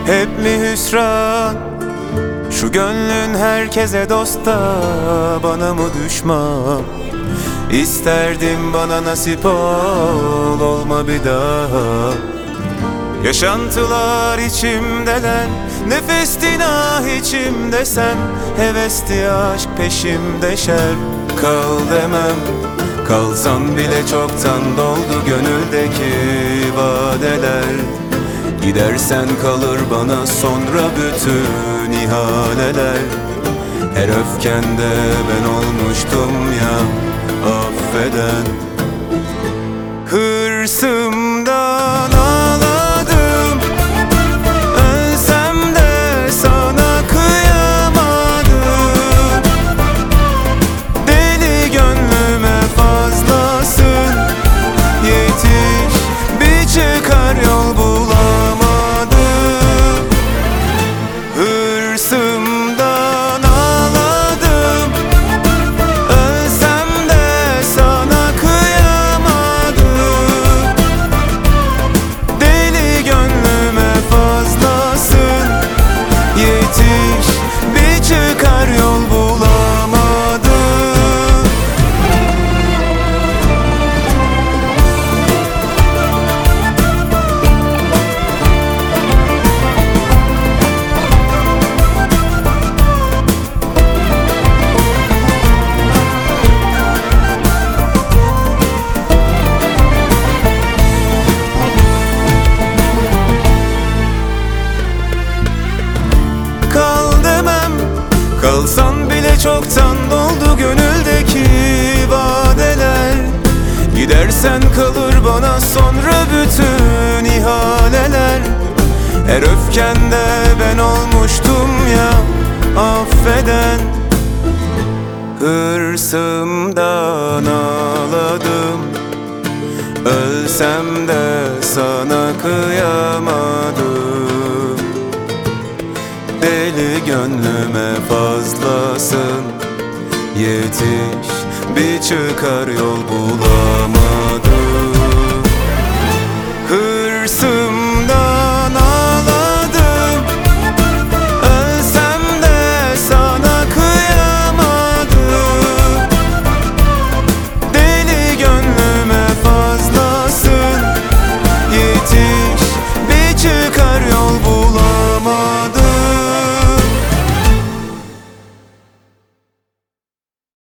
hep mi hüsran? Şu gönlün herkese dost da bana mı düşman? İsterdim bana nasip ol, olma bir daha. Yaşantılar içimdeler, nefestin ah içimde sen. Hevesti aşk peşimde şer. Kal demem, kalsam bile çoktan doldu gönüldeki vadeler. Gidersen kalır bana sonra bütün ihaleler. Her öfkende ben olmuştum ya affeden. Hırsımdan ağladım, ölsem de sana kıyamadım. Deli gönlüme fazlasın, yetiş bir çıkar yol bulamadım. Hırsımdan ağladım, ölsem de sana kıyamadım. Deli gönlüme fazlasın, yetiş bir çıkar yol bulamadım. Kal demem, kalsan bile çoktan doldu gönüldeki vadeler. Gidersen kalır bana sonra bütün ihaleler. Her öfkende ben olmuştum ya affeden. Hırsımdan ağladım, ölsem de sana kıyamadım. Deli gönlüme fazlasın, yetiş bir çıkar yol bulamadım.